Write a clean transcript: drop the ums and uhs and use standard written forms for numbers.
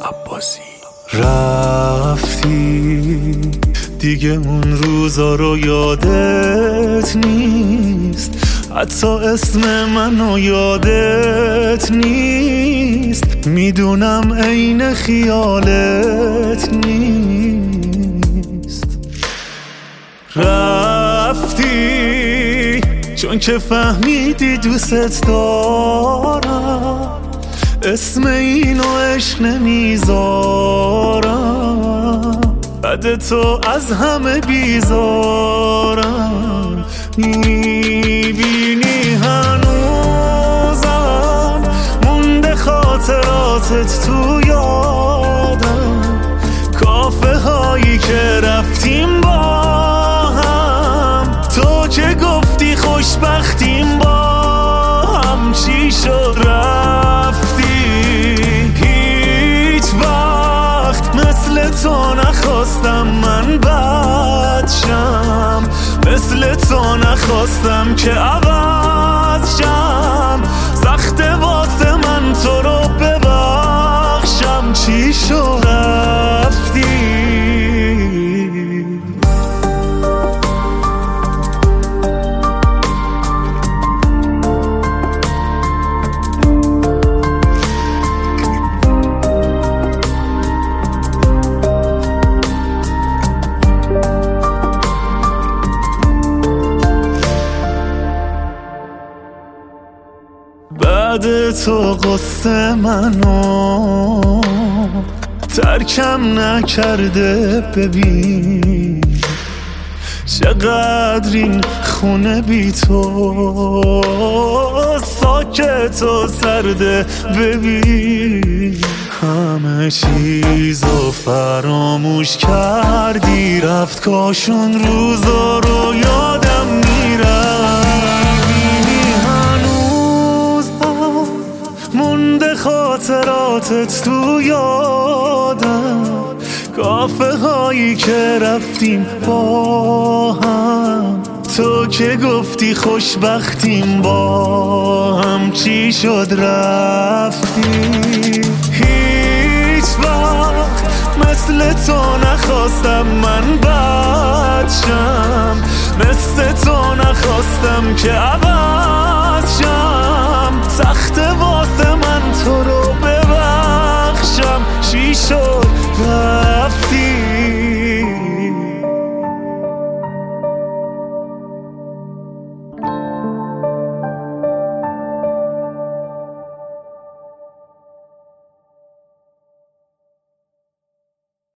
عباسی. رفتی دیگه اون روزا رو یادت نیست، حتی اسم منو یادت نیست، میدونم عین خیالت نیست. رفتی چون که فهمیدی دوست دارم، اسم اینو عشق نمیذارم، بعد تو از همه بیزارم. میبینی هنوزم مونده خاطراتت تو یادم، کافه هایی که رفتیم با هم، تو که گفتی خوشبختیم با هم. چی شد رفتی؟ هیچ وقت مثل تو نخواستم من بد شم، مثل تو نخواستم که عوض شم، سخته واسه من تو رو ببخشم. چی شد رفتی؟ بعد تو قصه منو ترکم نکرده، ببین چقدر این خونه بی تو ساکت و سرده. ببین همه چیزو فراموش کردی، رفت کاشون روزا رو یادم میرم. مونده خاطراتت تو یادم، کافه هایی که رفتیم با هم، تو که گفتی خوشبختیم با هم. چی شد رفتی؟ هیچ وقت مثل تو نخواستم من بد شم، مثل تو نخواستم که